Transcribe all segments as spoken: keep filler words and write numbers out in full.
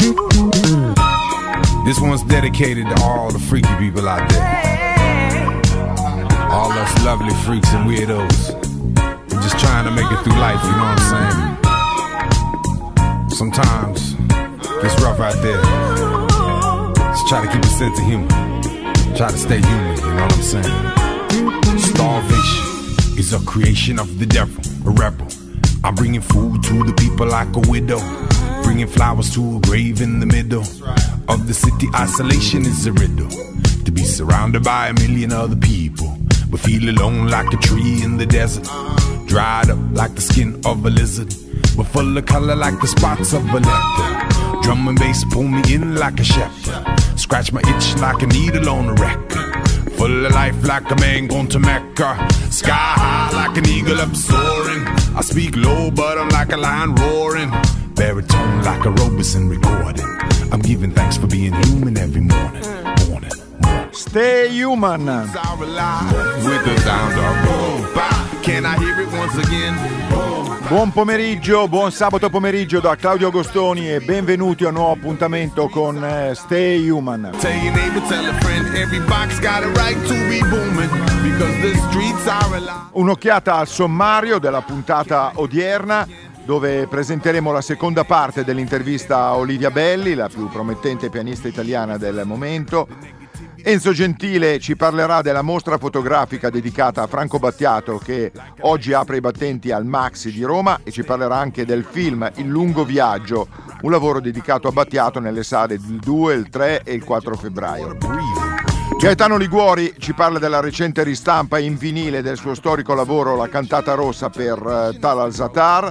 This one's dedicated to all the freaky people out there. All us lovely freaks and weirdos. We're just trying to make it through life, you know what I'm saying? Sometimes it's rough out there. Just try to keep a sense of humor. Try to stay human, you know what I'm saying? Starvation is a creation of the devil, a rebel. I'm bringing food to the people like a widow, bringing flowers to a grave in the middle of the city. Isolation is a riddle, to be surrounded by a million other people, but feel alone like a tree in the desert, dried up like the skin of a lizard, but full of color like the spots of a leopard. Drum and bass pull me in like a shepherd, scratch my itch like a needle on a record, full of life like a man gone to Mecca, sky high like an eagle up soaring. I speak low but I'm like a lion roaring, baritone like a Robeson recording. I'm giving thanks for being human every morning, morning, morning. Stay human. With the sound of boom, bop. Can I hear it once again? Buon pomeriggio, buon sabato pomeriggio da Claudio Agostoni e benvenuti a un nuovo appuntamento con eh, Stay Human. Tell your neighbor, tell a friend, every box got a right to be booming because the streets are alive. Un'occhiata al sommario della puntata odierna, dove presenteremo la seconda parte dell'intervista a Olivia Belli, la più promettente pianista italiana del momento. Enzo Gentile ci parlerà della mostra fotografica dedicata a Franco Battiato che oggi apre i battenti al Maxi di Roma, e ci parlerà anche del film Il lungo viaggio, un lavoro dedicato a Battiato nelle sale il due, il tre e il quattro febbraio. Gaetano Liguori ci parla della recente ristampa in vinile del suo storico lavoro La cantata rossa per uh, Tal al-Zatar.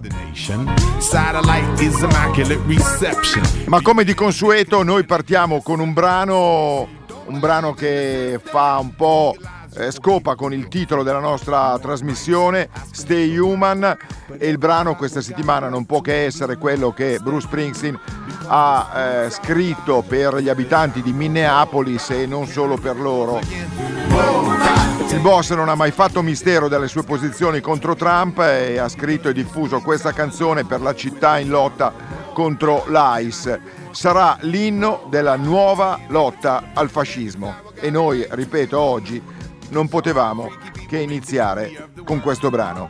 Ma come di consueto noi partiamo con un brano un brano che fa un po' eh, scopa con il titolo della nostra trasmissione, Stay Human, e il brano questa settimana non può che essere quello che Bruce Springsteen ha eh, scritto per gli abitanti di Minneapolis e non solo per loro. Il boss non ha mai fatto mistero delle sue posizioni contro Trump e ha scritto e diffuso questa canzone per la città in lotta contro l'ICE. Sarà l'inno della nuova lotta al fascismo e noi, ripeto, oggi non potevamo che iniziare con questo brano.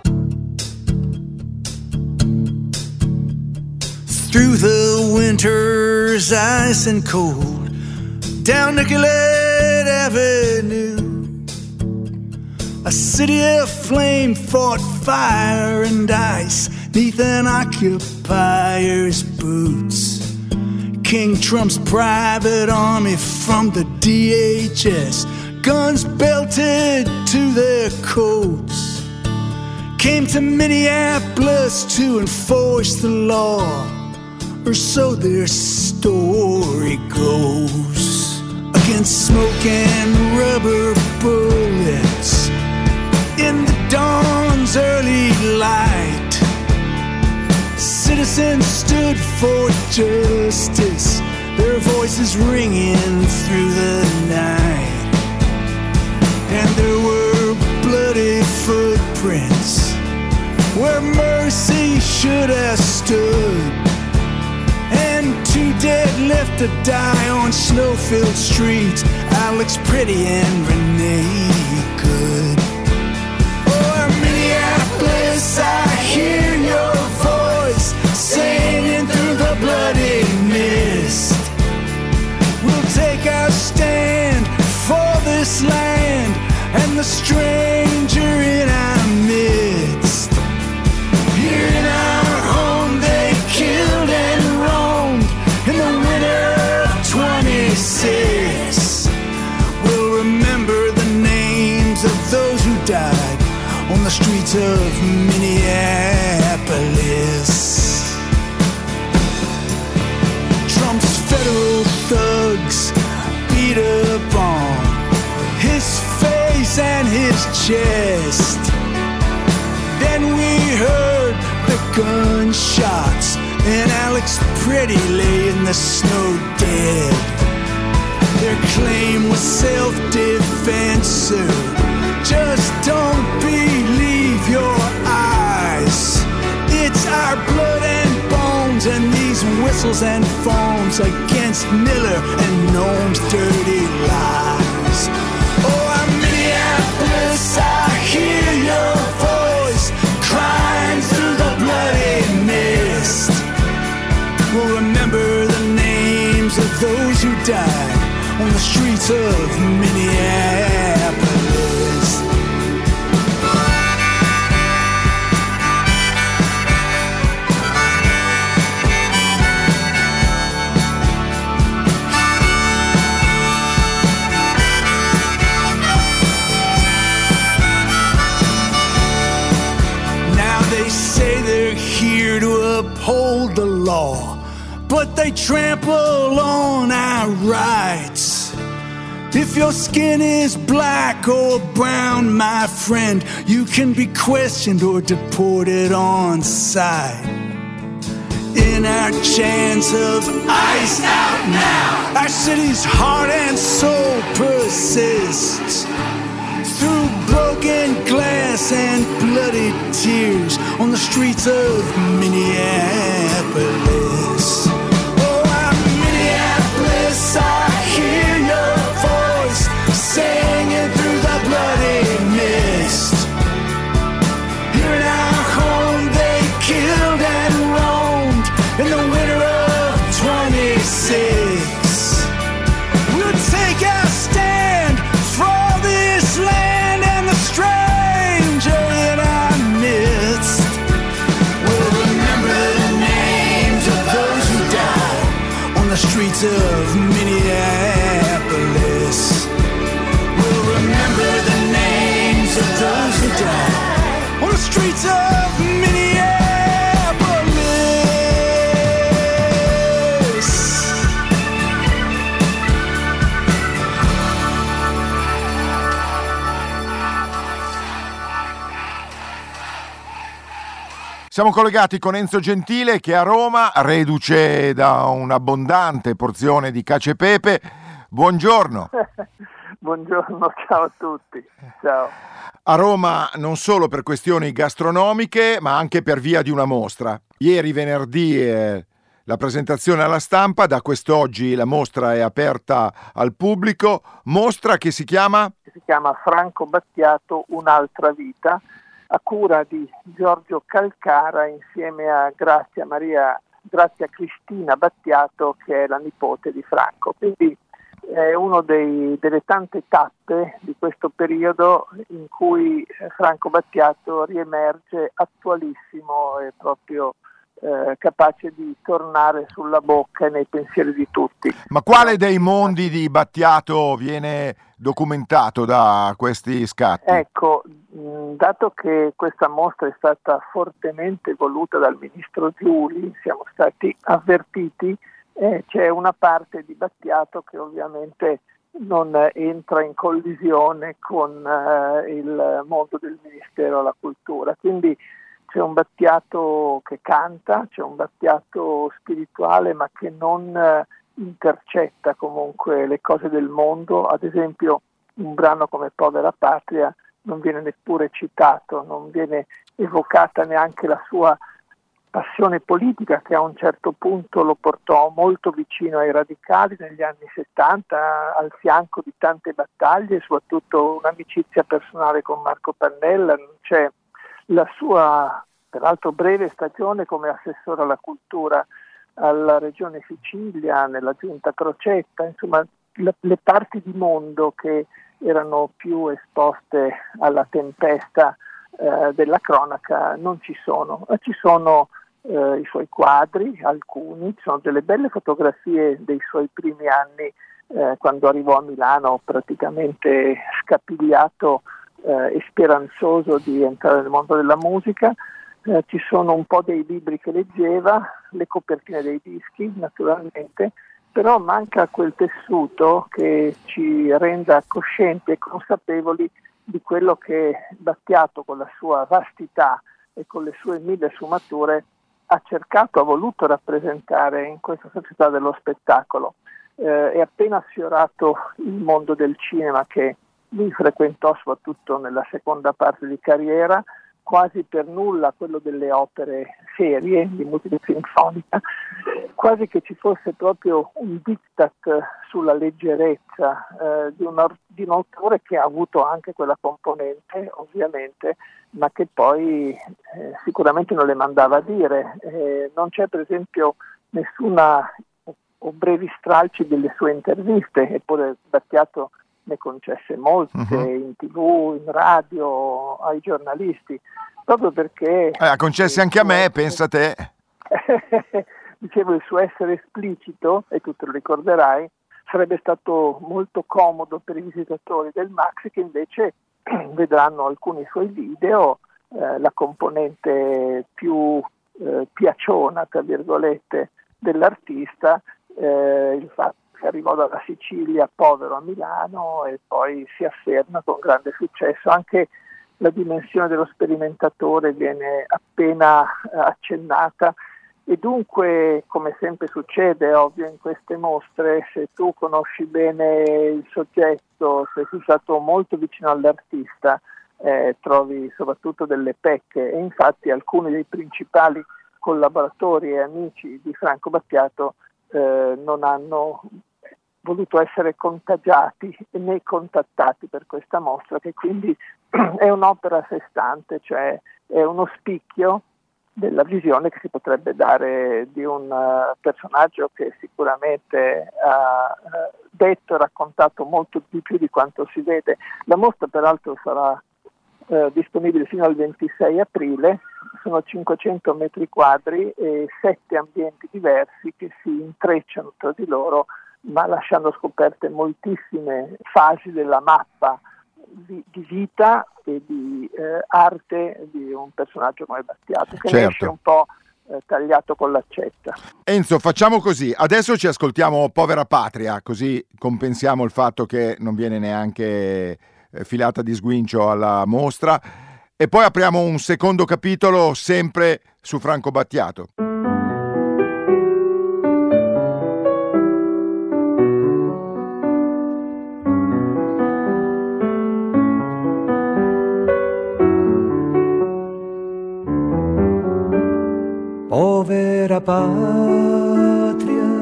Through the winter's ice and cold, down Nicollet Avenue, a city of flame fought fire and ice neath an occupier's boots. King Trump's private army from the D H S, guns belted to their coats, came to Minneapolis to enforce the law, or so their story goes. Against smoke and rubber bullets in the dawn's early light, citizens stood for justice, their voices ringing through the night. And there were bloody footprints where mercy should have stood, and two dead left to die on snow-filled streets, Alex Pretty and Renee Good. Oh, Minneapolis, I hear your voice singing through the bloody mist. We'll take our stand for this land and the stranger in our midst. Here in our home they killed and roamed in the winter of twenty-six. We'll remember the names of those who died on the streets of Minneapolis. Trump's federal thugs beat upon his face and his chest. Then we heard the gunshots and Alex Pretty lay in the snow dead. Their claim was self-defense, sir. Just don't believe your eyes. It's our blood and bones and these whistles castles and phones against Miller and Noam's dirty lies. Oh, I'm Minneapolis, I hear your voice crying through the bloody mist. We'll remember the names of those who died on the streets of Minneapolis. Now they say they're here to uphold the law, but they trample on our rights. If your skin is black or brown, my friend, you can be questioned or deported on sight. In our chance of ice out now, our city's heart and soul persists. Through broken glass and bloody tears on the streets of Minneapolis. Oh, I'm Minneapolis, I hear your voice singing through the bloody mist. Here in our home they killed and roamed in the winter of twenty-six. We'll take our stand for this land and the stranger in our midst. We'll remember the names of those who died on the streets of Minneapolis. We'll remember the names of those who died on the streets of Minneapolis. Siamo collegati con Enzo Gentile che a Roma, reduce da un'abbondante porzione di cacio e pepe. Buongiorno. Buongiorno, ciao a tutti. Ciao. A Roma non solo per questioni gastronomiche, ma anche per via di una mostra. Ieri venerdì eh, la presentazione alla stampa, da quest'oggi la mostra è aperta al pubblico. Mostra che si chiama? Si chiama Franco Battiato, Un'altra vita, a cura di Giorgio Calcara insieme a Grazia Maria, Grazia Cristina Battiato, che è la nipote di Franco. Quindi è una delle tante tappe di questo periodo in cui Franco Battiato riemerge attualissimo e proprio eh, capace di tornare sulla bocca e nei pensieri di tutti. Ma quale dei mondi di Battiato viene documentato da questi scatti? Ecco, dato che questa mostra è stata fortemente voluta dal ministro Giuli, siamo stati avvertiti, eh, c'è una parte di Battiato che ovviamente non entra in collisione con eh, il mondo del Ministero della Cultura. Quindi c'è un Battiato che canta, c'è un Battiato spirituale, ma che non eh, intercetta comunque le cose del mondo. Ad esempio un brano come Povera Patria non viene neppure citato, non viene evocata neanche la sua passione politica, che a un certo punto lo portò molto vicino ai radicali negli anni settanta, al fianco di tante battaglie, soprattutto un'amicizia personale con Marco Pannella. C'è la sua, peraltro breve stagione come assessore alla cultura alla Regione Sicilia, nella Giunta Crocetta, insomma le, le parti di mondo che erano più esposte alla tempesta eh, della cronaca non ci sono. Ci sono eh, i suoi quadri, alcuni, ci sono delle belle fotografie dei suoi primi anni eh, quando arrivò a Milano praticamente scapigliato eh, e speranzoso di entrare nel mondo della musica. Eh, ci sono un po' dei libri che leggeva, le copertine dei dischi naturalmente, però manca quel tessuto che ci renda coscienti e consapevoli di quello che Battiato, con la sua vastità e con le sue mille sfumature, ha cercato, ha voluto rappresentare in questa società dello spettacolo. Eh, è appena sfiorato il mondo del cinema, che lui frequentò soprattutto nella seconda parte di carriera, quasi per nulla quello delle opere serie di musica sinfonica, quasi che ci fosse proprio un diktat sulla leggerezza eh, di, un, di un autore che ha avuto anche quella componente, ovviamente, ma che poi eh, sicuramente non le mandava a dire. Eh, non c'è per esempio nessuna o brevi stralci delle sue interviste, eppure Battiato ne concesse molte uh-huh. in tivù, in radio, ai giornalisti, proprio perché... Eh, ha concessi anche a me, essere... pensa te. Dicevo, il suo essere esplicito, e tu te lo ricorderai, sarebbe stato molto comodo per i visitatori del Maxi, che invece vedranno alcuni suoi video, eh, la componente più eh, piaciona, tra virgolette, dell'artista, eh, il fatto che arrivò dalla Sicilia povero a Milano e poi si afferma con grande successo. Anche la dimensione dello sperimentatore viene appena accennata, e dunque, come sempre succede ovvio in queste mostre, se tu conosci bene il soggetto, se sei stato molto vicino all'artista, eh, trovi soprattutto delle pecche, e infatti alcuni dei principali collaboratori e amici di Franco Battiato eh, non hanno voluto essere contagiati né contattati per questa mostra, che quindi è un'opera a sé stante, cioè è uno spicchio della visione che si potrebbe dare di un uh, personaggio che sicuramente ha uh, detto e raccontato molto di più di quanto si vede. La mostra peraltro sarà uh, disponibile fino al ventisei aprile, sono cinquecento metri quadri e sette ambienti diversi che si intrecciano tra di loro, ma lasciando scoperte moltissime fasi della mappa di, di vita e di eh, arte di un personaggio come Battiato, che certo. ne esce un po' eh, tagliato con l'accetta. Enzo, facciamo così, adesso ci ascoltiamo Povera Patria, così compensiamo il fatto che non viene neanche eh, filata di sguincio alla mostra, e poi apriamo un secondo capitolo sempre su Franco Battiato. Povera patria,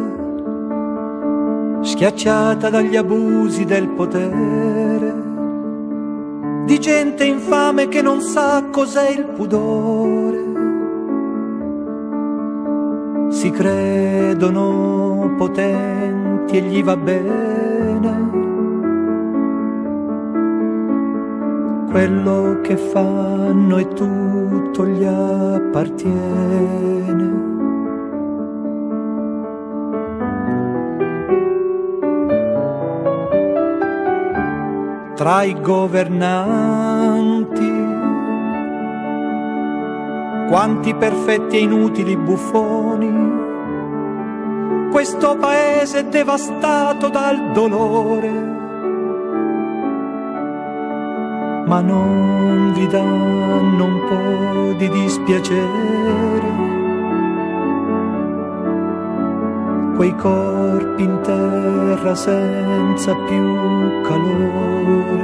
schiacciata dagli abusi del potere, di gente infame che non sa cos'è il pudore. Si credono potenti e gli va bene quello che fanno e tutto gli appartiene. Tra i governanti, quanti perfetti e inutili buffoni, questo paese è devastato dal dolore, ma non vi danno un po' di dispiacere quei corpi in terra senza più calore.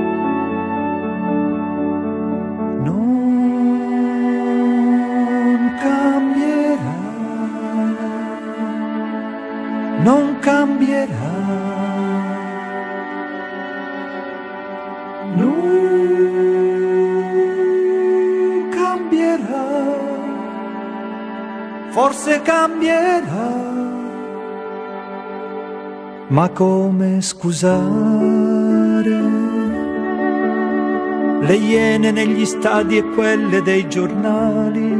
Non cambierà, non cambierà, non cambierà, forse cambierà. Ma come scusare le iene negli stadi e quelle dei giornali?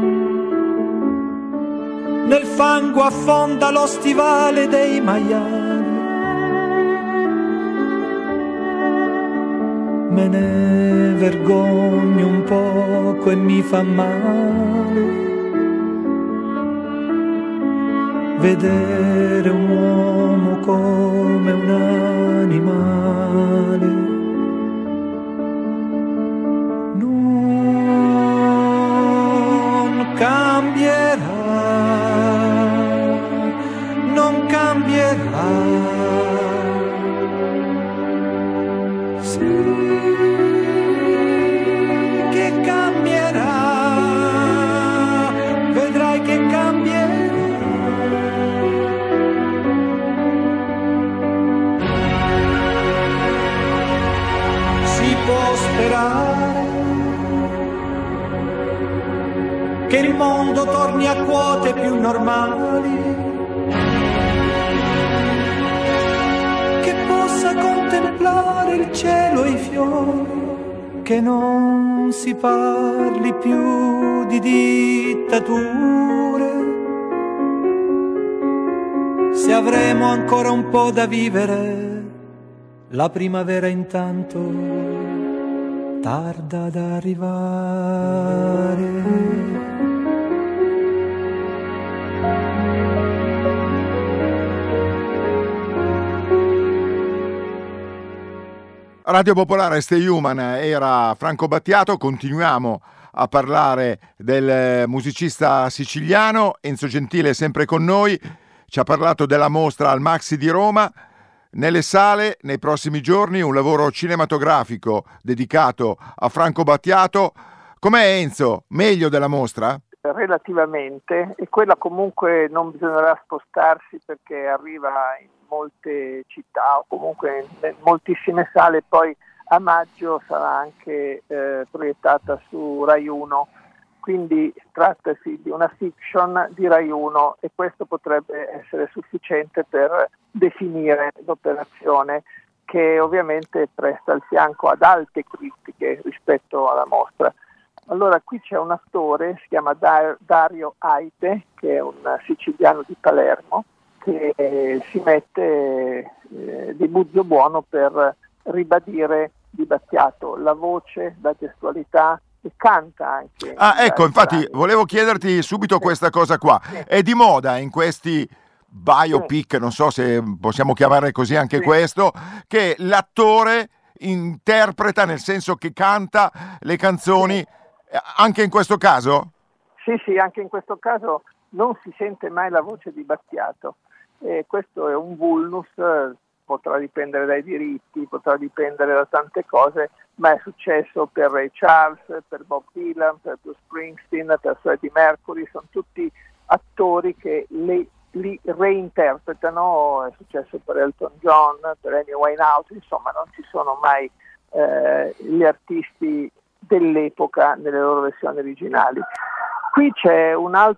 Nel fango affonda lo stivale dei maiali. Me ne vergogno un poco e mi fa male vedere un uomo come un animale. Non cambierà, non cambierà. Sì che cambierà. sperare che il mondo torni a quote più normali, che possa contemplare il cielo e i fiori, che non si parli più di dittature. Se avremo ancora un po' da vivere, la primavera intanto tarda ad arrivare. Radio Popolare, Stay Human, era Franco Battiato. Continuiamo a parlare del musicista siciliano. Enzo Gentile è sempre con noi, ci ha parlato della mostra al Maxi di Roma. Nelle sale, nei prossimi giorni, un lavoro cinematografico dedicato a Franco Battiato. Com'è, Enzo? Meglio della mostra? Relativamente, e quella comunque non bisognerà spostarsi perché arriva in molte città o comunque in moltissime sale. Poi a maggio sarà anche eh, proiettata su Rai uno, quindi trattasi di una fiction di Rai uno e questo potrebbe essere sufficiente per definire l'operazione, che ovviamente presta il fianco ad alte critiche rispetto alla mostra. Allora, qui c'è un attore, si chiama Dar- Dario Aite, che è un siciliano di Palermo, che eh, si mette eh, di buzzo buono per ribadire di Battiato la voce, la gestualità, e canta anche. Ah, ecco, infatti brani. Volevo chiederti subito sì. questa cosa qua. Sì. È di moda in questi biopic, sì. non so se possiamo chiamare così anche sì. questo, che l'attore interpreta, nel senso che canta le canzoni, sì. anche in questo caso? Sì, sì, anche in questo caso non si sente mai la voce di Battiato. E questo è un vulnus, potrà dipendere dai diritti, potrà dipendere da tante cose, ma è successo per Ray Charles, per Bob Dylan, per Bruce Springsteen, per Freddie Mercury. Sono tutti attori che li, li reinterpretano. È successo per Elton John, per Amy Winehouse, insomma non ci sono mai eh, gli artisti dell'epoca nelle loro versioni originali. Qui c'è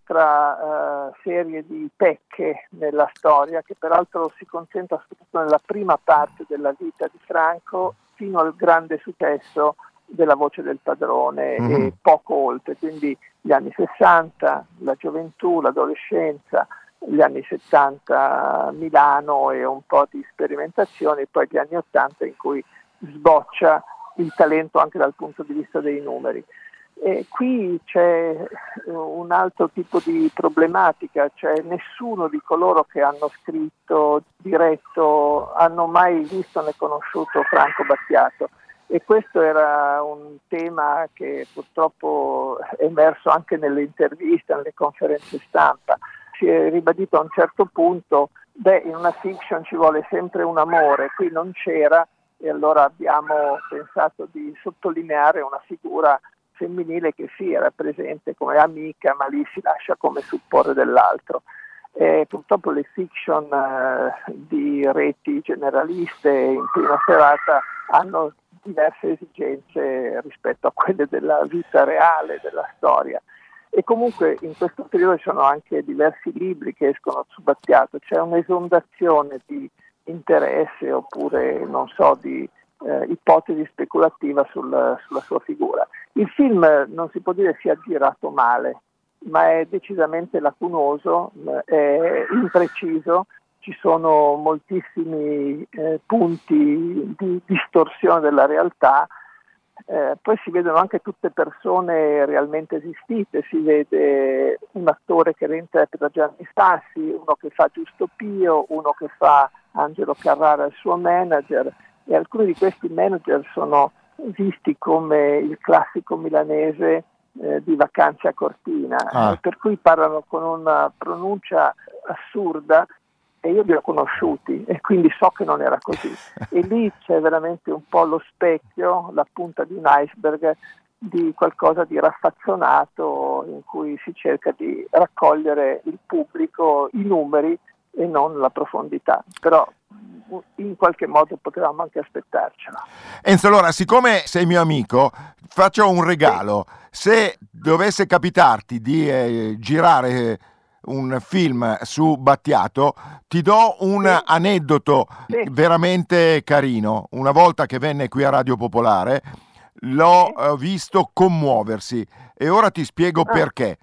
un'altra uh, serie di pecche nella storia, che peraltro si concentra soprattutto nella prima parte della vita di Franco, fino al grande successo della Voce del Padrone mm. e poco oltre, quindi gli anni sessanta, la gioventù, l'adolescenza, gli anni settanta Milano e un po' di sperimentazione, e poi gli anni ottanta in cui sboccia il talento anche dal punto di vista dei numeri. E qui c'è un altro tipo di problematica, cioè nessuno di coloro che hanno scritto, diretto, hanno mai visto né conosciuto Franco Battiato, e questo era un tema che purtroppo è emerso anche nelle interviste, nelle conferenze stampa. Si è ribadito a un certo punto, beh, in una fiction ci vuole sempre un amore, qui non c'era, e allora abbiamo pensato di sottolineare una figura femminile che sì, era presente come amica, ma lì si lascia come supporre dell'altro. E purtroppo le fiction eh, di reti generaliste in prima serata hanno diverse esigenze rispetto a quelle della vita reale, della storia. E comunque in questo periodo ci sono anche diversi libri che escono su Battiato, c'è un'esondazione di interesse oppure, non so, di Eh, ipotesi speculativa sul, sulla sua figura. Il film non si può dire sia girato male, ma è decisamente lacunoso, è impreciso, ci sono moltissimi eh, punti di distorsione della realtà, eh, poi si vedono anche tutte persone realmente esistite, si vede un attore che reinterpreta Gianni Stassi, uno che fa Giusto Pio, uno che fa Angelo Carrara, il suo manager, e alcuni di questi manager sono visti come il classico milanese eh, di Vacanze a Cortina, ah. eh, per cui parlano con una pronuncia assurda, e io li ho conosciuti e quindi so che non era così. E lì c'è veramente un po' lo specchio, la punta di un iceberg di qualcosa di raffazzonato, in cui si cerca di raccogliere il pubblico, i numeri e non la profondità. Però in qualche modo potevamo anche aspettarcelo. Enzo, allora, siccome sei mio amico, faccio un regalo. Se dovesse capitarti di eh, girare un film su Battiato, ti do un sì. aneddoto sì. veramente carino. Una volta che venne qui a Radio Popolare l'ho sì. uh, visto commuoversi e ora ti spiego ah. perché.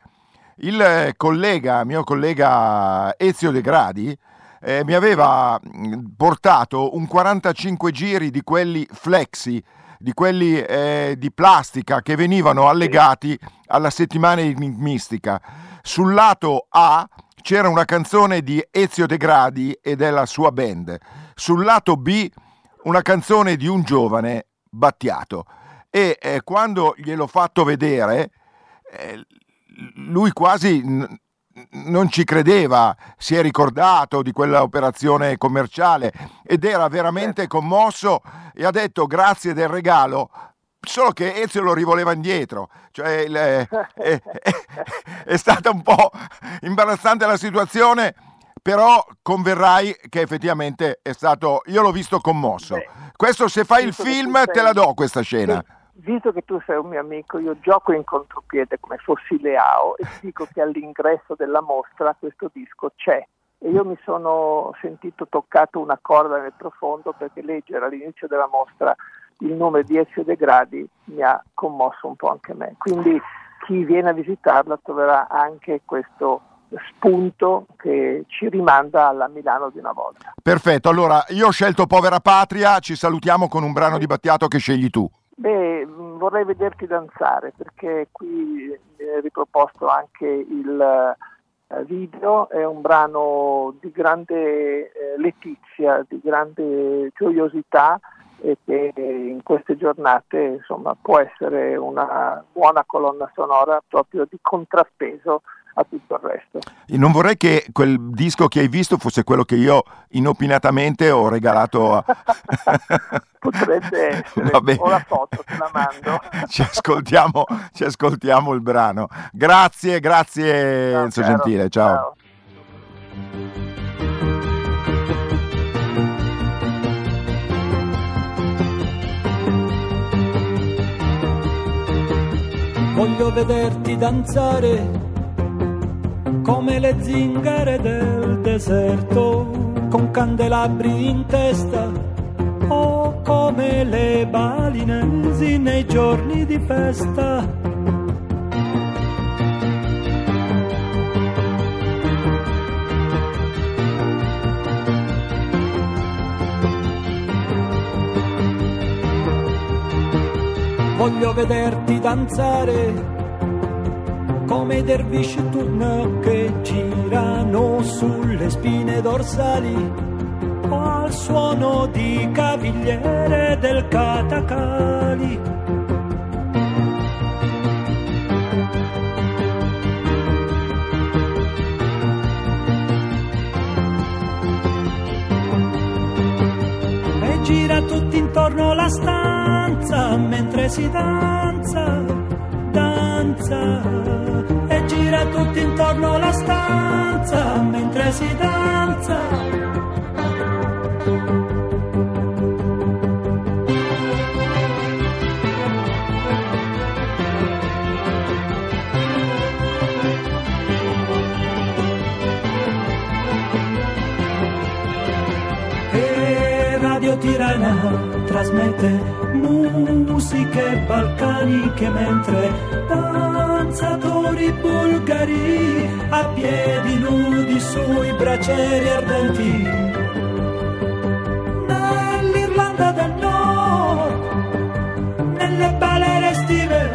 Il collega, mio collega Ezio De Gradi, eh, mi aveva portato un quarantacinque giri di quelli flexi, di quelli eh, di plastica che venivano allegati alla settimana enigmistica. Sul lato A c'era una canzone di Ezio De Gradi e della sua band. Sul lato B una canzone di un giovane Battiato. E eh, quando gliel'ho fatto vedere, eh, lui quasi n- non ci credeva, si è ricordato di quella operazione commerciale ed era veramente commosso e ha detto grazie del regalo, solo che Ezio lo rivoleva indietro, cioè il, è, è, è stata un po' imbarazzante la situazione, però converrai che effettivamente è stato, io l'ho visto commosso. Beh, questo se fai il film sei... te la do questa scena. Visto che tu sei un mio amico, io gioco in contropiede come fossi Leao e ti dico che all'ingresso della mostra questo disco c'è e io mi sono sentito toccato una corda nel profondo perché leggere all'inizio della mostra il nome di Ezio De Gradi mi ha commosso un po' anche me, quindi chi viene a visitarla troverà anche questo spunto che ci rimanda alla Milano di una volta. Perfetto, allora io ho scelto Povera Patria, ci salutiamo con un brano di Battiato che scegli tu. Beh, vorrei vederti danzare perché qui è riproposto anche il uh, video, è un brano di grande eh, letizia, di grande gioiosità e che in queste giornate insomma può essere una buona colonna sonora proprio di contrappeso a tutto il resto. Non vorrei che quel disco che hai visto fosse quello che io inopinatamente ho regalato a... Potrebbe essere, o la foto te la mando. Ci ascoltiamo, ci ascoltiamo il brano. Grazie, grazie ciao, Enzo caro. Gentile, ciao. ciao. Voglio vederti danzare come le zingare del deserto, con candelabri in testa, o come le balinesi nei giorni di festa. Voglio vederti danzare come i dervisci turno che girano sulle spine dorsali o al suono di cavigliere del Catacali. E gira tutti intorno la stanza mentre si danza, danza. E gira tutti intorno la stanza mentre si danza. E Radio Tirana trasmette musiche balcaniche mentre danzatori bulgari a piedi nudi sui bracieri ardenti. Nell'Irlanda del Nord, nelle balere estive,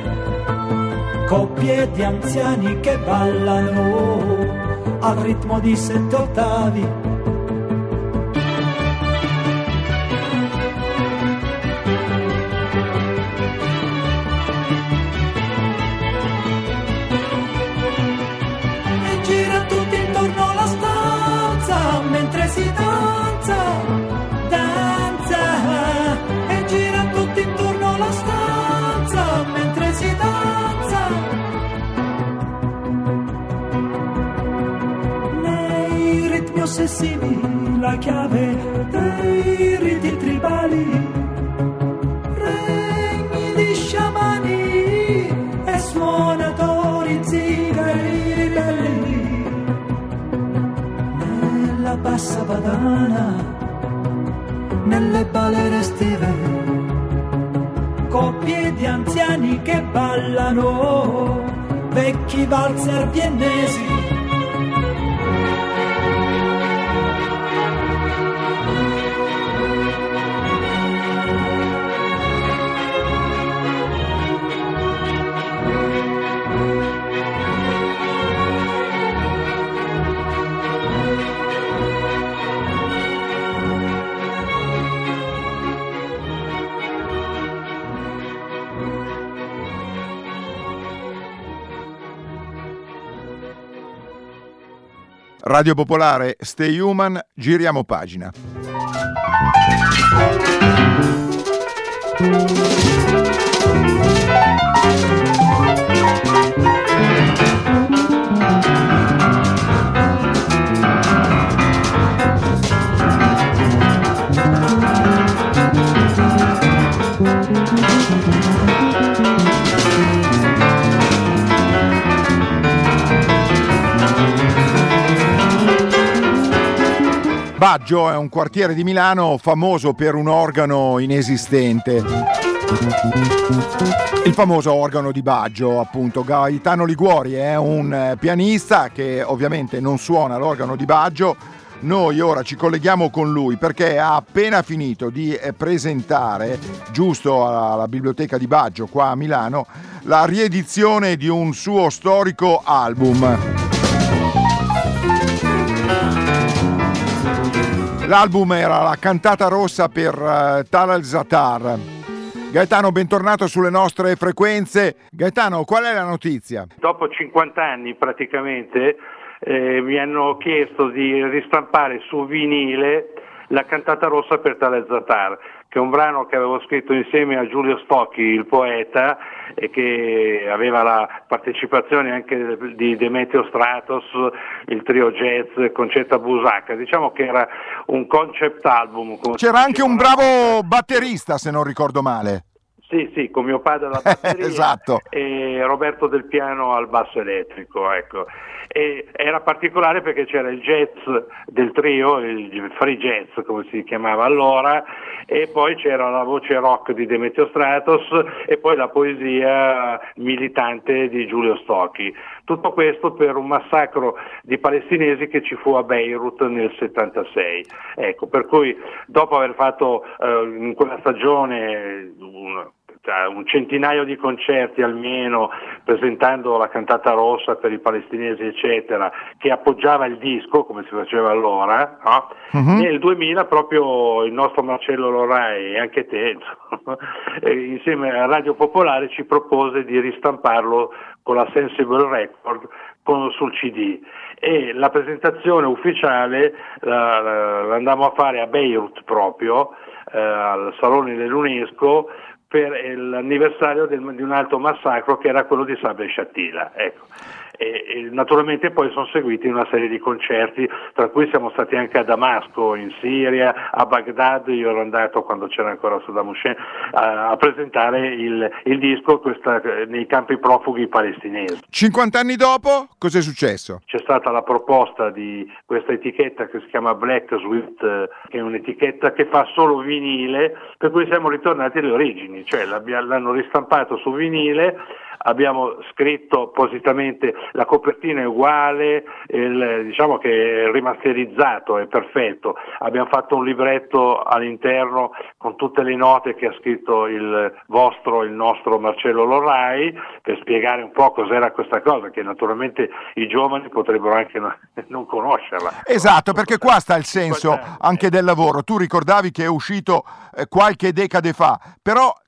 coppie di anziani che ballano al ritmo di sette ottavi. Ossessivi la chiave dei riti tribali, regni di sciamani e suonatori zingari ribelli. Nella bassa padana, nelle balere estive, coppie di anziani che ballano vecchi valzer viennesi. Radio Popolare, Stay Human, giriamo pagina. Baggio è un quartiere di Milano famoso per un organo inesistente. Il famoso organo di Baggio, appunto. Gaetano Liguori è un pianista che ovviamente non suona l'organo di Baggio. Noi ora ci colleghiamo con lui perché ha appena finito di presentare, giusto alla Biblioteca di Baggio qua a Milano, la riedizione di un suo storico album. L'album era la cantata rossa per uh, Tal al-Zatar. Gaetano, bentornato sulle nostre frequenze. Gaetano, qual è la notizia? Dopo cinquanta anni praticamente eh, mi hanno chiesto di ristampare su vinile la cantata rossa per Tal al-Zatar, che è un brano che avevo scritto insieme a Giulio Stocchi, il poeta, e che aveva la partecipazione anche di Demetrio Stratos, il trio jazz Concetta Busacca. Diciamo che era un concept album. C'era anche un bravo batterista, se non ricordo male. Sì, sì, con mio padre alla batteria esatto. E Roberto del Piano al basso elettrico, ecco. E era particolare perché c'era il jazz del trio, il free jazz come si chiamava allora, e poi c'era la voce rock di Demetrio Stratos e poi la poesia militante di Giulio Stocchi. Tutto questo per un massacro di palestinesi che ci fu a Beirut nel settantasei. Ecco, per cui dopo aver fatto eh, in quella stagione un, un centinaio di concerti almeno, presentando la cantata rossa per i palestinesi eccetera, che appoggiava il disco come si faceva allora, no? Uh-huh. Nel duemila proprio il nostro Marcello Lorai e anche te insieme a Radio Popolare ci propose di ristamparlo con la Sensible Record con, sul C D, e la presentazione ufficiale la, la, l'andammo a fare a Beirut proprio eh, al Salone dell'UNESCO per l'anniversario del, di un altro massacro che era quello di Sabra e Shatila, ecco. E, e naturalmente poi sono seguiti una serie di concerti, tra cui siamo stati anche a Damasco in Siria, a Baghdad, io ero andato quando c'era ancora Saddam Hussein a, a presentare il, il disco questa, nei campi profughi palestinesi. cinquanta anni dopo cos'è successo? C'è stata la proposta di questa etichetta che si chiama Black Sweet, che è un'etichetta che fa solo vinile, per cui siamo ritornati alle origini, cioè l'hanno ristampato su vinile. Abbiamo scritto appositamente, la copertina è uguale, il, diciamo che è rimasterizzato, è perfetto. Abbiamo fatto un libretto all'interno con tutte le note che ha scritto il vostro, il nostro Marcello Lorai, per spiegare un po' cos'era questa cosa, che naturalmente i giovani potrebbero anche non, non conoscerla. Esatto, perché qua sta il senso anche del lavoro. Tu ricordavi che è uscito eh, qualche decade fa, però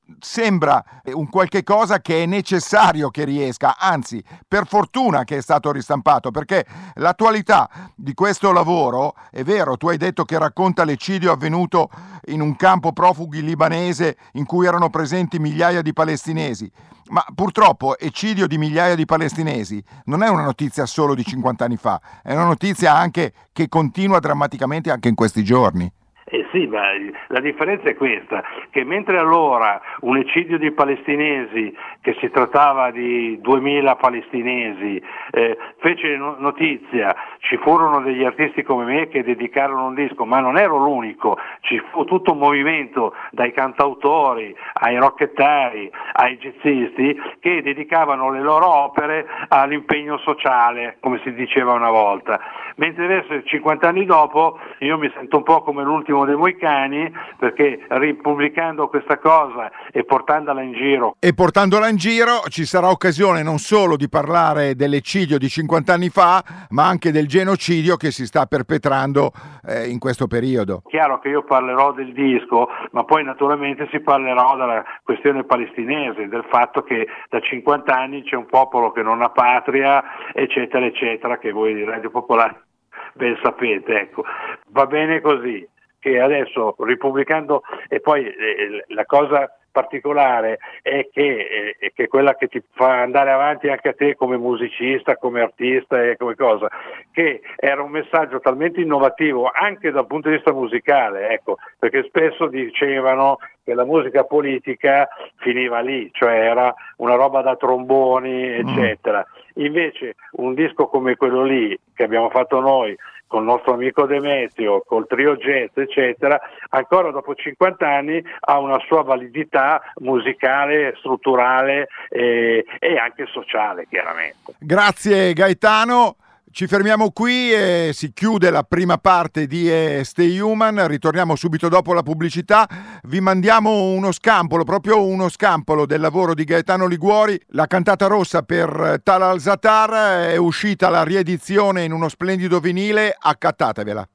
sembra un qualche cosa che è necessario che riesca, anzi per fortuna che è stato ristampato, perché l'attualità di questo lavoro, è vero, tu hai detto che racconta l'eccidio avvenuto in un campo profughi libanese in cui erano presenti migliaia di palestinesi, ma purtroppo eccidio di migliaia di palestinesi non è una notizia solo di cinquanta anni fa, è una notizia anche che continua drammaticamente anche in questi giorni. Eh sì, ma la differenza è questa, che mentre allora un eccidio di palestinesi, che si trattava di duemila palestinesi, eh, fece notizia, ci furono degli artisti come me che dedicarono un disco, ma non ero l'unico, ci fu tutto un movimento dai cantautori ai rockettari ai jazzisti che dedicavano le loro opere all'impegno sociale, come si diceva una volta. Mentre adesso, cinquanta anni dopo, io mi sento un po' come l'ultimo dei Moicani, perché ripubblicando questa cosa e portandola in giro e portandola in giro ci sarà occasione non solo di parlare dell'eccidio di cinquanta anni fa, ma anche del genocidio che si sta perpetrando eh, in questo periodo. Chiaro che io parlerò del disco, ma poi naturalmente si parlerà della questione palestinese, del fatto che da cinquanta anni c'è un popolo che non ha patria, eccetera eccetera, che voi di Radio Popolare ben sapete. Ecco, va bene così, che adesso ripubblicando, e poi eh, la cosa particolare è che, eh, che quella che ti fa andare avanti anche a te come musicista, come artista e come cosa, che era un messaggio talmente innovativo anche dal punto di vista musicale, ecco, perché spesso dicevano che la musica politica finiva lì, cioè era una roba da tromboni, eccetera. Invece un disco come quello lì che abbiamo fatto noi con il nostro amico Demetrio, col trio jazz, eccetera, ancora dopo cinquanta anni ha una sua validità musicale, strutturale e, e anche sociale, chiaramente. Grazie Gaetano. Ci fermiamo qui e si chiude la prima parte di Stay Human, ritorniamo subito dopo la pubblicità, vi mandiamo uno scampolo, proprio uno scampolo del lavoro di Gaetano Liguori, la cantata rossa per Tal Al-Zatar, è uscita la riedizione in uno splendido vinile, accattatevela.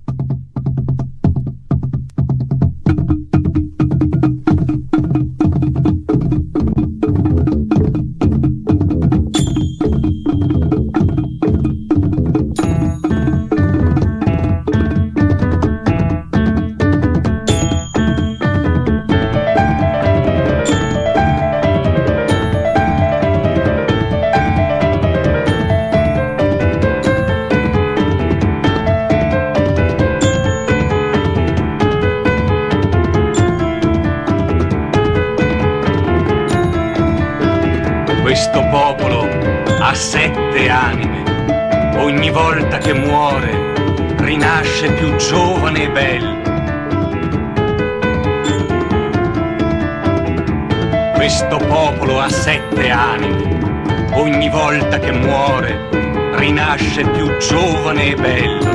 Questo popolo ha sette anime, ogni volta che muore rinasce più giovane e bello. Questo popolo ha sette anime, ogni volta che muore rinasce più giovane e bello.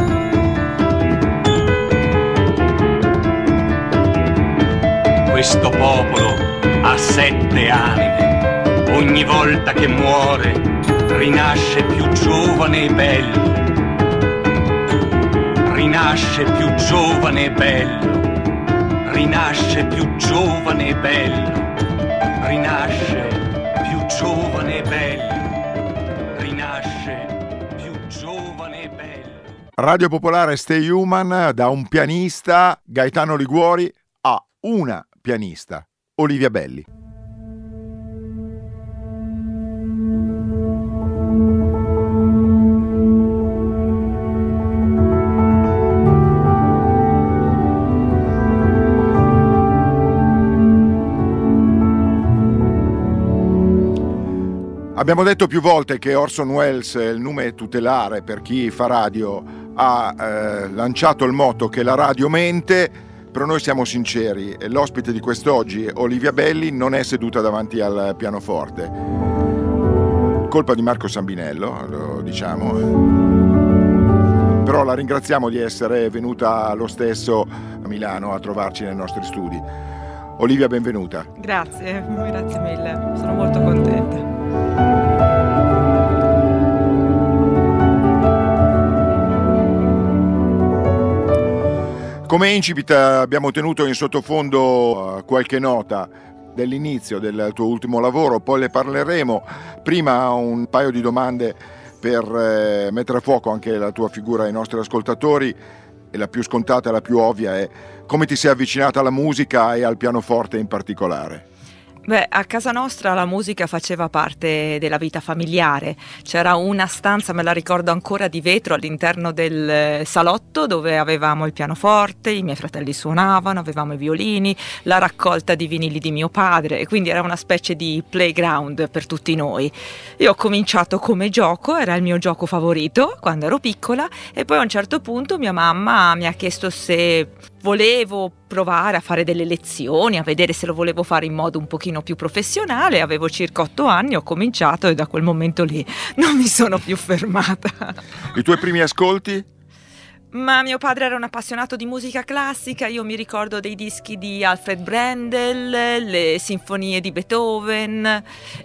Questo popolo ha sette anime, ogni volta che muore rinasce più giovane e bello, rinasce più giovane e bello, rinasce più giovane e bello, rinasce più giovane e bello, rinasce più giovane e bello. Radio Popolare Stay Human, da un pianista, Gaetano Liguori, a una pianista, Olivia Belli. Abbiamo detto più volte che Orson Welles, il nome tutelare per chi fa radio, ha eh, lanciato il motto che la radio mente, però noi siamo sinceri, l'ospite di quest'oggi, Olivia Belli, non è seduta davanti al pianoforte. Colpa di Marco Sambinello, lo diciamo. Però la ringraziamo di essere venuta lo stesso a Milano a trovarci nei nostri studi. Olivia, benvenuta. Grazie, grazie mille, sono molto contenta. Come incipit abbiamo tenuto in sottofondo qualche nota. dell'inizio del tuo ultimo lavoro, poi le parleremo. Prima un paio di domande per eh, mettere a fuoco anche la tua figura ai nostri ascoltatori, e la più scontata e la più ovvia è: come ti sei avvicinata alla musica e al pianoforte in particolare? Beh, a casa nostra la musica faceva parte della vita familiare. C'era una stanza, me la ricordo ancora, di vetro all'interno del salotto dove avevamo il pianoforte, i miei fratelli suonavano, avevamo i violini, la raccolta di vinili di mio padre, e quindi era una specie di playground per tutti noi. Io ho cominciato come gioco, era il mio gioco favorito quando ero piccola, e poi a un certo punto mia mamma mi ha chiesto se volevo provare a fare delle lezioni, a vedere se lo volevo fare in modo un pochino più professionale. Avevo circa otto anni, ho cominciato e da quel momento lì non mi sono più fermata. I tuoi primi ascolti? Ma mio padre era un appassionato di musica classica, io mi ricordo dei dischi di Alfred Brendel, le sinfonie di Beethoven,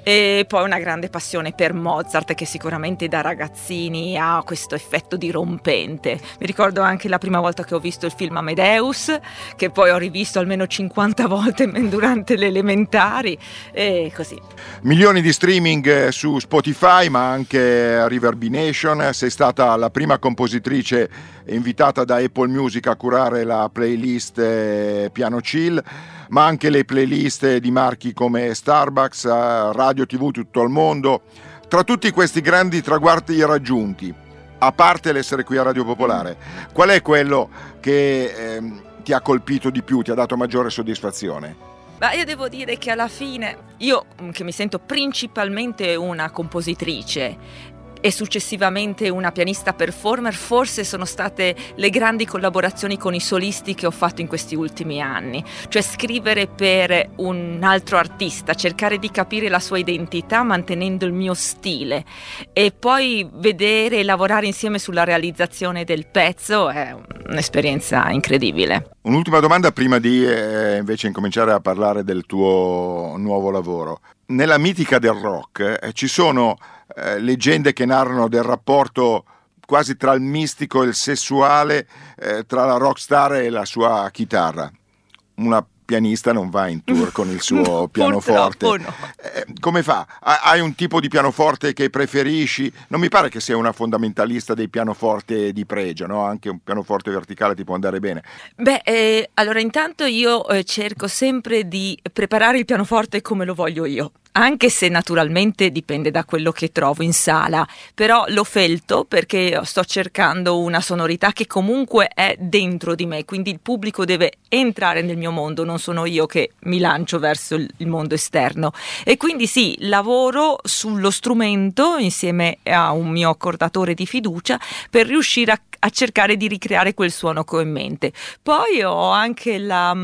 e poi una grande passione per Mozart, che sicuramente da ragazzini ha questo effetto dirompente. Mi ricordo anche la prima volta che ho visto il film Amadeus, che poi ho rivisto almeno cinquanta volte durante le elementari, e così. Milioni di streaming su Spotify, ma anche Reverbination. Sei stata la prima compositrice invitata da Apple Music a curare la playlist eh, Piano Chill, ma anche le playlist di marchi come Starbucks, eh, Radio tivù tutto il mondo. Tra tutti questi grandi traguardi raggiunti, a parte l'essere qui a Radio Popolare, qual è quello che eh, ti ha colpito di più, ti ha dato maggiore soddisfazione? Ma io devo dire che alla fine, io che mi sento principalmente una compositrice e successivamente una pianista performer, forse sono state le grandi collaborazioni con i solisti che ho fatto in questi ultimi anni. Cioè scrivere per un altro artista, cercare di capire la sua identità mantenendo il mio stile, e poi vedere e lavorare insieme sulla realizzazione del pezzo è un'esperienza incredibile. Un'ultima domanda prima di eh, invece incominciare a parlare del tuo nuovo lavoro. Nella mitica del rock eh, ci sono eh, leggende che narrano del rapporto quasi tra il mistico e il sessuale eh, tra la rockstar e la sua chitarra. Una pianista non va in tour con il suo no, pianoforte. No. Eh, come fa? Hai un tipo di pianoforte che preferisci? Non mi pare che sia una fondamentalista dei pianoforti di pregio, no? Anche un pianoforte verticale ti può andare bene. Beh, eh, allora intanto io eh, cerco sempre di preparare il pianoforte come lo voglio io, anche se naturalmente dipende da quello che trovo in sala, però l'ho felto perché sto cercando una sonorità che comunque è dentro di me, quindi il pubblico deve entrare nel mio mondo, non sono io che mi lancio verso il mondo esterno. E quindi sì, lavoro sullo strumento insieme a un mio accordatore di fiducia per riuscire a, a cercare di ricreare quel suono che ho in mente. Poi ho anche la...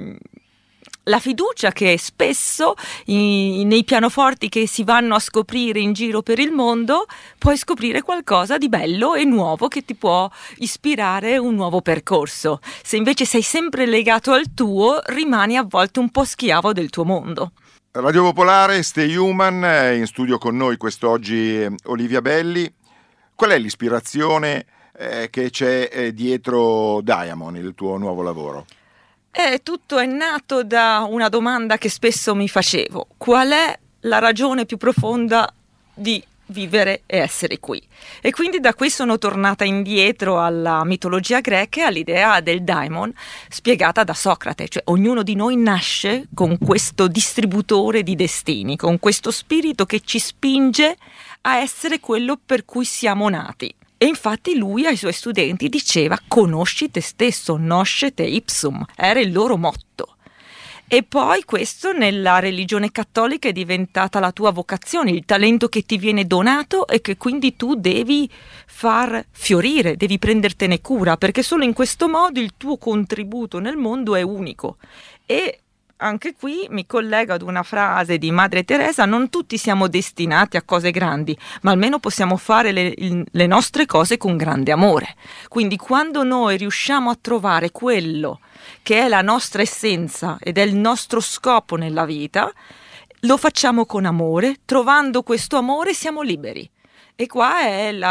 la fiducia che spesso i, nei pianoforti che si vanno a scoprire in giro per il mondo puoi scoprire qualcosa di bello e nuovo che ti può ispirare un nuovo percorso. Se invece sei sempre legato al tuo, rimani a volte un po' schiavo del tuo mondo. Radio Popolare, Stay Human, in studio con noi quest'oggi Olivia Belli. Qual è l'ispirazione eh, che c'è eh, dietro Diamond, il tuo nuovo lavoro? Eh, tutto è nato da una domanda che spesso mi facevo: qual è la ragione più profonda di vivere e essere qui? E quindi da qui sono tornata indietro alla mitologia greca e all'idea del daimon spiegata da Socrate, cioè ognuno di noi nasce con questo distributore di destini, con questo spirito che ci spinge a essere quello per cui siamo nati. E infatti lui ai suoi studenti diceva: conosci te stesso, noscete ipsum, era il loro motto. E poi questo nella religione cattolica è diventata la tua vocazione, il talento che ti viene donato e che quindi tu devi far fiorire, devi prendertene cura, perché solo in questo modo il tuo contributo nel mondo è unico. E anche qui mi collego ad una frase di Madre Teresa: non tutti siamo destinati a cose grandi, ma almeno possiamo fare le, le nostre cose con grande amore. Quindi quando noi riusciamo a trovare quello che è la nostra essenza ed è il nostro scopo nella vita, lo facciamo con amore, trovando questo amore siamo liberi. E qua è la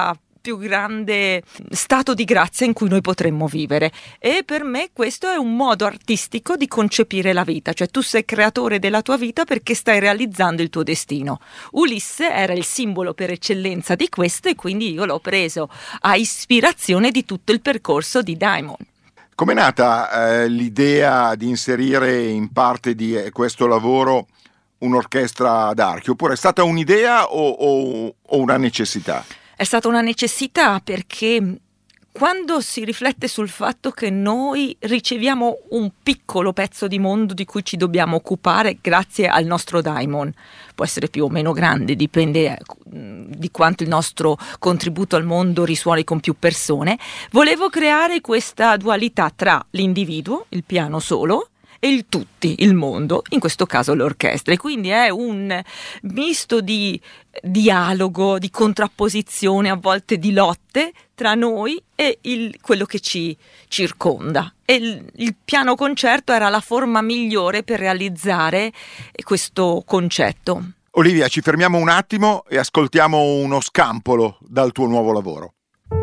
più grande stato di grazia in cui noi potremmo vivere. E per me questo è un modo artistico di concepire la vita, cioè tu sei creatore della tua vita perché stai realizzando il tuo destino. Ulisse era il simbolo per eccellenza di questo e quindi io l'ho preso a ispirazione di tutto il percorso di Diamond. Com'è nata eh, l'idea di inserire in parte di eh, questo lavoro un'orchestra d'archi? Oppure è stata un'idea o, o, o una necessità? È stata una necessità perché quando si riflette sul fatto che noi riceviamo un piccolo pezzo di mondo di cui ci dobbiamo occupare grazie al nostro Daimon, può essere più o meno grande, dipende di quanto il nostro contributo al mondo risuoni con più persone, volevo creare questa dualità tra l'individuo, il piano solo, e il tutti, il mondo, in questo caso l'orchestra. E quindi è un misto di dialogo, di contrapposizione, a volte di lotte tra noi e il, quello che ci circonda. E il, il piano concerto era la forma migliore per realizzare questo concetto. Olivia, ci fermiamo un attimo e ascoltiamo uno scampolo dal tuo nuovo lavoro.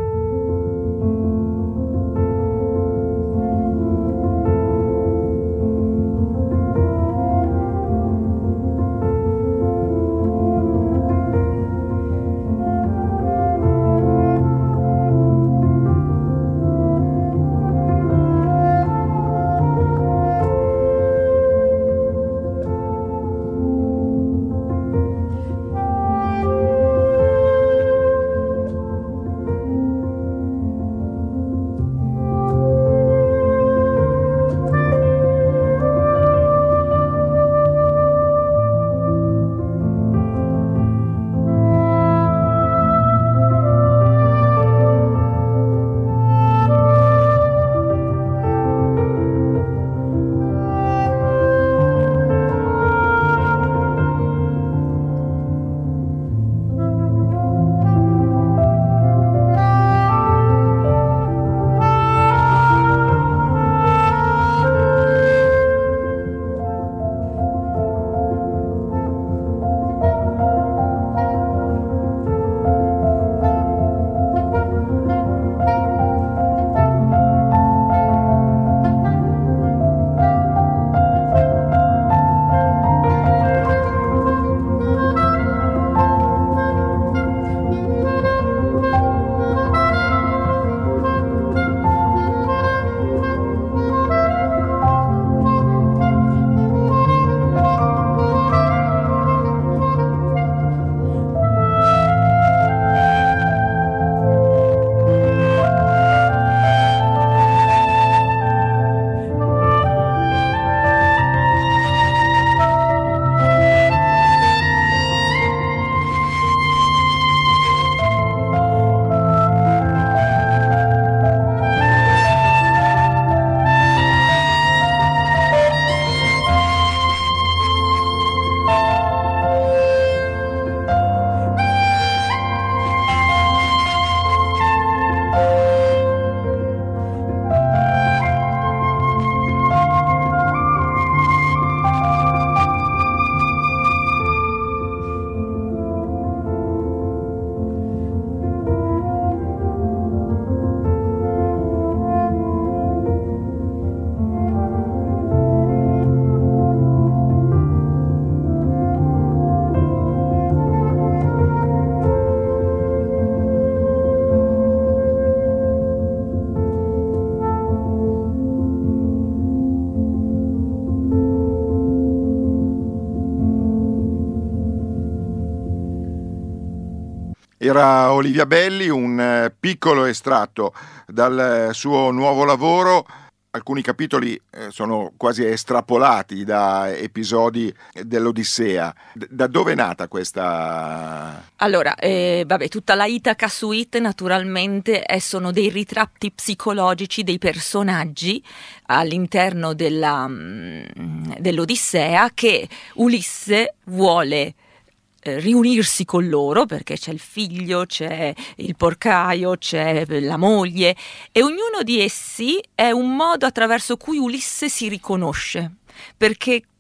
Era Olivia Belli, un piccolo estratto dal suo nuovo lavoro. Alcuni capitoli sono quasi estrapolati da episodi dell'Odissea. Da dove è nata questa? Allora, eh, vabbè, tutta la Itaca Suite naturalmente è, sono dei ritratti psicologici dei personaggi all'interno della, dell'Odissea che Ulisse vuole riunirsi con loro, perché c'è il figlio, c'è il porcaio, c'è la moglie, e ognuno di essi è un modo attraverso cui Ulisse si riconosce, perché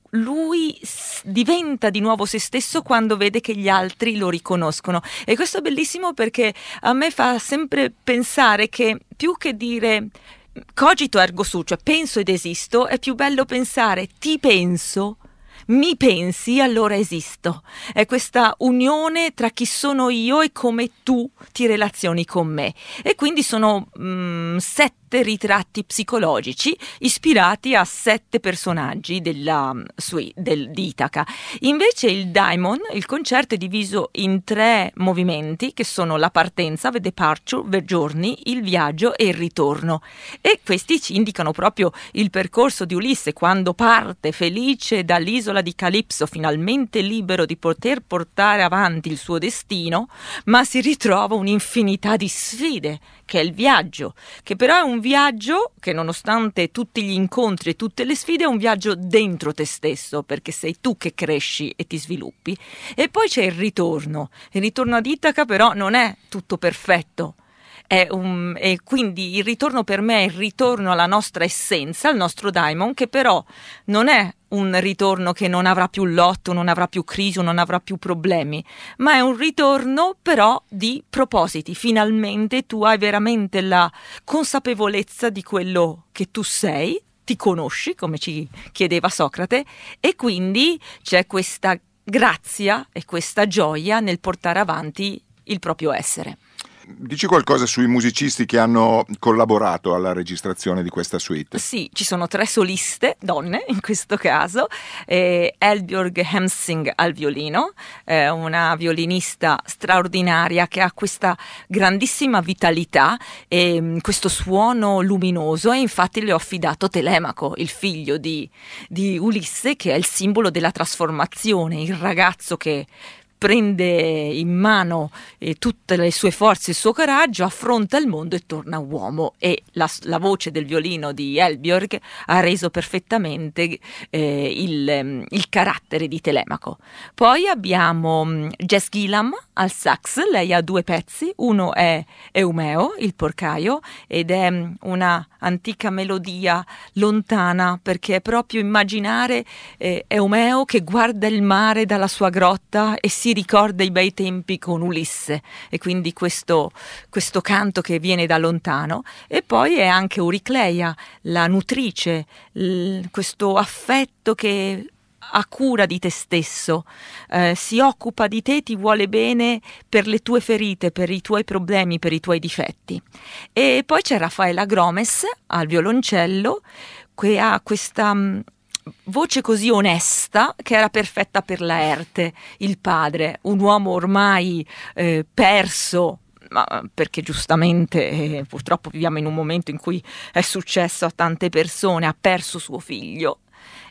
lui s- diventa di nuovo se stesso quando vede che gli altri lo riconoscono. E questo è bellissimo perché a me fa sempre pensare che più che dire cogito ergo sum, cioè penso ed esisto, è più bello pensare ti penso, mi pensi, allora esisto. È questa unione tra chi sono io e come tu ti relazioni con me. E quindi sono mm, sette ritratti psicologici ispirati a sette personaggi della suite del, di Itaca. Invece il Diamond, il concerto, è diviso in tre movimenti che sono la partenza, the departure, the journey, il viaggio e il ritorno. E questi ci indicano proprio il percorso di Ulisse quando parte felice dall'isola di Calipso, finalmente libero di poter portare avanti il suo destino, ma si ritrova un'infinità di sfide, che è il viaggio, che però è un viaggio che nonostante tutti gli incontri e tutte le sfide è un viaggio dentro te stesso, perché sei tu che cresci e ti sviluppi. E poi c'è il ritorno. Il ritorno ad Itaca però non è tutto perfetto. È un, e quindi il ritorno per me è il ritorno alla nostra essenza, al nostro Diamond, che però non è un ritorno che non avrà più lotto, non avrà più crisi, non avrà più problemi, ma è un ritorno però di propositi. Finalmente tu hai veramente la consapevolezza di quello che tu sei, ti conosci, come ci chiedeva Socrate, e quindi c'è questa grazia e questa gioia nel portare avanti il proprio essere. Dici qualcosa sui musicisti che hanno collaborato alla registrazione di questa suite? Sì, ci sono tre soliste, donne in questo caso, eh, Eldbjörg Hemsing al violino, eh, una violinista straordinaria che ha questa grandissima vitalità e questo suono luminoso, e infatti le ho affidato Telemaco, il figlio di, di Ulisse, che è il simbolo della trasformazione, il ragazzo che prende in mano eh, tutte le sue forze e il suo coraggio, affronta il mondo e torna uomo. E la, la voce del violino di Eldbjörg ha reso perfettamente eh, il, il carattere di Telemaco. Poi abbiamo um, Jess Gillam al sax, lei ha due pezzi, uno è Eumeo, il porcaio, ed è um, una antica melodia lontana, perché è proprio immaginare eh, Eumeo che guarda il mare dalla sua grotta e si ricorda i bei tempi con Ulisse, e quindi questo, questo canto che viene da lontano. E poi è anche Euricleia, la nutrice, l- questo affetto che ha cura di te stesso, eh, si occupa di te, ti vuole bene per le tue ferite, per i tuoi problemi, per i tuoi difetti. E poi c'è Raffaella Gromes al violoncello, che ha questa mh, voce così onesta, che era perfetta per Laerte, il padre, un uomo ormai eh, perso, ma perché giustamente eh, purtroppo viviamo in un momento in cui è successo a tante persone, ha perso suo figlio.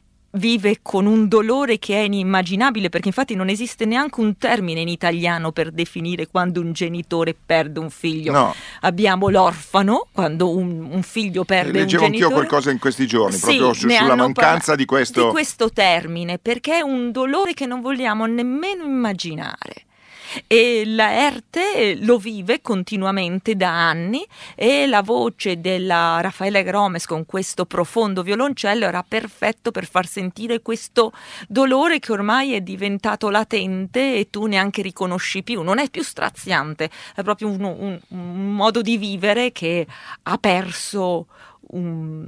Vive con un dolore che è inimmaginabile, perché infatti non esiste neanche un termine in italiano per definire quando un genitore perde un figlio. No. Abbiamo l'orfano, quando un, un figlio perde Leggevo un genitore. anch'io qualcosa in questi giorni, Sì, proprio su, ne sulla hanno mancanza par- di questo... di questo termine, perché è un dolore che non vogliamo nemmeno immaginare. E Laerte lo vive continuamente da anni, e la voce della Raffaella Gromes con questo profondo violoncello era perfetto per far sentire questo dolore che ormai è diventato latente e tu neanche riconosci più, non è più straziante, è proprio un, un, un modo di vivere che ha perso un...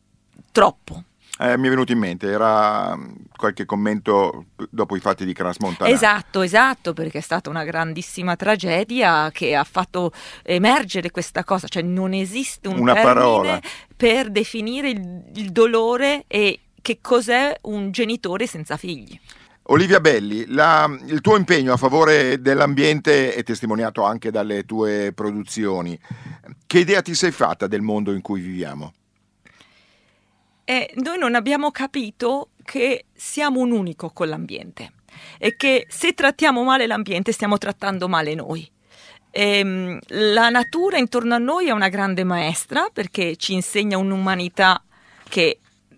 troppo. Eh, mi è venuto in mente, era qualche commento dopo i fatti di Crans Montana. Esatto, esatto, perché è stata una grandissima tragedia che ha fatto emergere questa cosa, cioè non esiste un Una termine parola per definire il, il dolore e che cos'è un genitore senza figli. Olivia Belli, la, il tuo impegno a favore dell'ambiente è testimoniato anche dalle tue produzioni. Che idea ti sei fatta del mondo in cui viviamo? E noi non abbiamo capito che siamo un unico con l'ambiente e che se trattiamo male l'ambiente stiamo trattando male noi. E, la natura intorno a noi è una grande maestra, perché ci insegna un'umanità che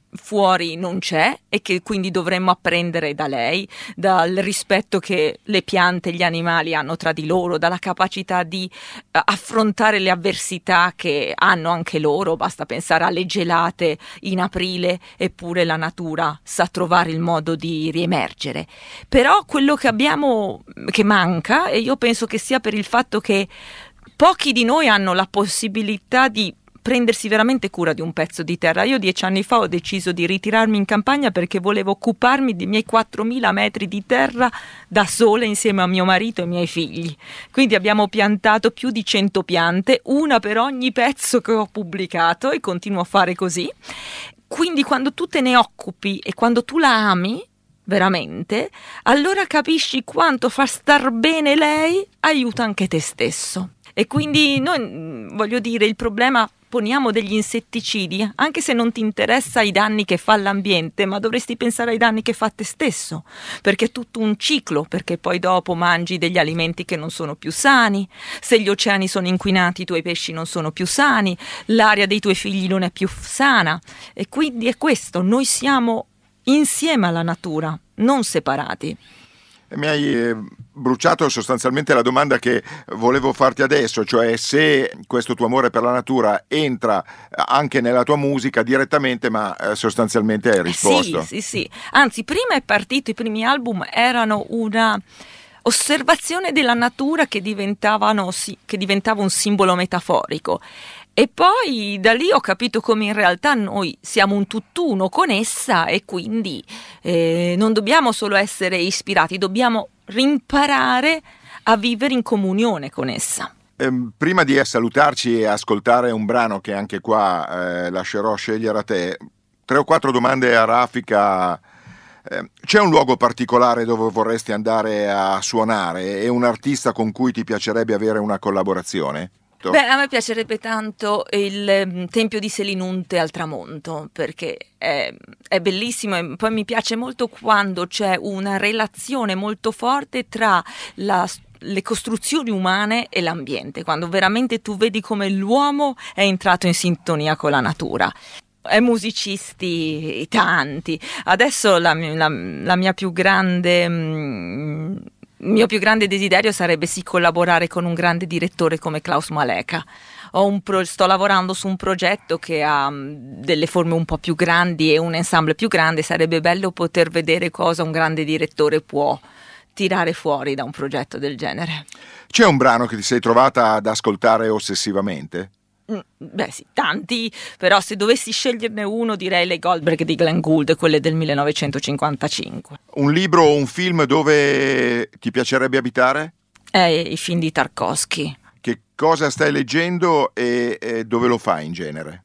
fuori non c'è e che quindi dovremmo apprendere da lei, dal rispetto che le piante e gli animali hanno tra di loro, dalla capacità di uh, affrontare le avversità che hanno anche loro. Basta pensare alle gelate in aprile, eppure la natura sa trovare il modo di riemergere. Però quello che abbiamo, che manca, e io penso che sia per il fatto che pochi di noi hanno la possibilità di prendersi veramente cura di un pezzo di terra. Io dieci anni fa ho deciso di ritirarmi in campagna perché volevo occuparmi dei miei quattromila metri di terra da sola insieme a mio marito e ai miei figli. Quindi abbiamo piantato più di cento piante, una per ogni pezzo che ho pubblicato, e continuo a fare così. Quindi quando tu te ne occupi e quando tu la ami veramente, allora capisci quanto far star bene lei aiuta anche te stesso. E quindi noi, voglio dire, il problema, poniamo degli insetticidi, anche se non ti interessa i danni che fa l'ambiente, ma dovresti pensare ai danni che fa te stesso, perché è tutto un ciclo, perché poi dopo mangi degli alimenti che non sono più sani, se gli oceani sono inquinati i tuoi pesci non sono più sani, l'aria dei tuoi figli non è più sana, e quindi è questo, noi siamo insieme alla natura, non separati. Mi hai eh, bruciato sostanzialmente la domanda che volevo farti adesso, cioè se questo tuo amore per la natura entra anche nella tua musica direttamente, ma eh, sostanzialmente hai risposto. Sì, sì, sì. Anzi, prima è partito, i primi album erano una osservazione della natura che diventavano, sì, che diventava un simbolo metaforico. E poi da lì ho capito come in realtà noi siamo un tutt'uno con essa, e quindi eh, non dobbiamo solo essere ispirati, dobbiamo rimparare a vivere in comunione con essa. Eh, prima di salutarci e ascoltare un brano che anche qua eh, lascerò scegliere a te, tre o quattro domande a raffica. Eh, c'è un luogo particolare dove vorresti andare a suonare e un artista con cui ti piacerebbe avere una collaborazione? Beh, a me piacerebbe tanto il um, Tempio di Selinunte al tramonto, perché è, è bellissimo, e poi mi piace molto quando c'è una relazione molto forte tra la, le costruzioni umane e l'ambiente, quando veramente tu vedi come l'uomo è entrato in sintonia con la natura. E musicisti tanti. Adesso la, la, la mia più grande... Mm, Il mio più grande desiderio sarebbe sì collaborare con un grande direttore come Klaus Maleka. Ho un pro- sto lavorando su un progetto che ha um, delle forme un po' più grandi e un ensemble più grande. Sarebbe bello poter vedere cosa un grande direttore può tirare fuori da un progetto del genere. C'è un brano che ti sei trovata ad ascoltare ossessivamente? Beh sì, tanti, però se dovessi sceglierne uno direi le Goldberg di Glenn Gould, quelle del millenovecentocinquantacinque. Un libro o un film dove ti piacerebbe abitare? Eh, i film di Tarkovsky. Che cosa stai leggendo e, e dove lo fai in genere?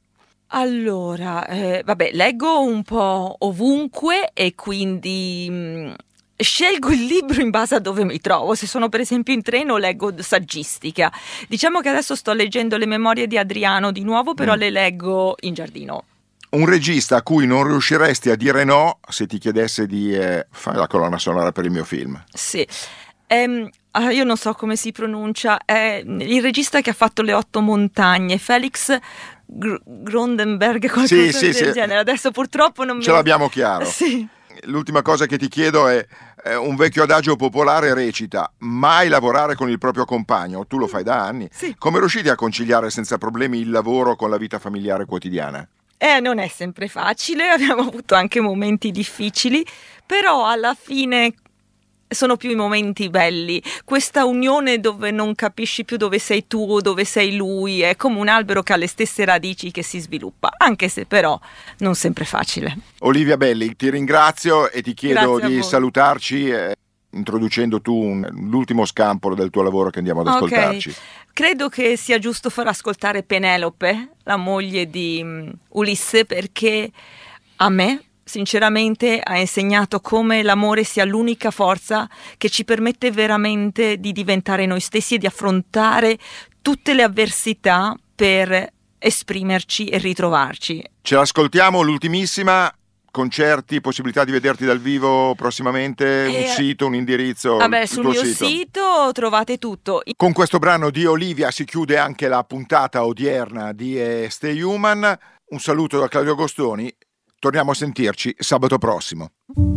Allora, eh, vabbè, leggo un po' ovunque e quindi... Mh, scelgo il libro in base a dove mi trovo. Se sono per esempio in treno leggo saggistica. Diciamo che adesso sto leggendo le memorie di Adriano di nuovo, però mm. le leggo in giardino. Un regista a cui non riusciresti a dire no se ti chiedesse di eh, fare la colonna sonora per il mio film? Sì, ehm, ah, io non so come si pronuncia, è il regista che ha fatto Le otto montagne, Felix Gr- Grondenberg, qualcosa sì, sì, del sì. genere. Adesso purtroppo non mi... Ce l'abbiamo chiaro. Sì. L'ultima cosa che ti chiedo è, eh, un vecchio adagio popolare recita: mai lavorare con il proprio compagno. Tu lo fai da anni. Sì. Come riuscite a conciliare senza problemi il lavoro con la vita familiare quotidiana? Eh, non è sempre facile, abbiamo avuto anche momenti difficili, però alla fine sono più i momenti belli. Questa unione dove non capisci più dove sei tu o dove sei lui, è come un albero che ha le stesse radici che si sviluppa, anche se però non sempre facile. Olivia Belli, ti ringrazio e ti chiedo Grazie di salutarci eh, introducendo tu un, l'ultimo scampolo del tuo lavoro che andiamo ad ascoltarci. Okay. Credo che sia giusto far ascoltare Penelope, la moglie di um, Ulisse, perché a me sinceramente ha insegnato come l'amore sia l'unica forza che ci permette veramente di diventare noi stessi e di affrontare tutte le avversità per esprimerci e ritrovarci. Ce l'ascoltiamo, l'ultimissima. Concerti, possibilità di vederti dal vivo prossimamente, un eh, sito, un indirizzo? Vabbè, sul mio sito. sito trovate tutto. Con questo brano di Olivia si chiude anche la puntata odierna di Stay Human. Un saluto da Claudio Agostoni. torniamo a sentirci sabato prossimo.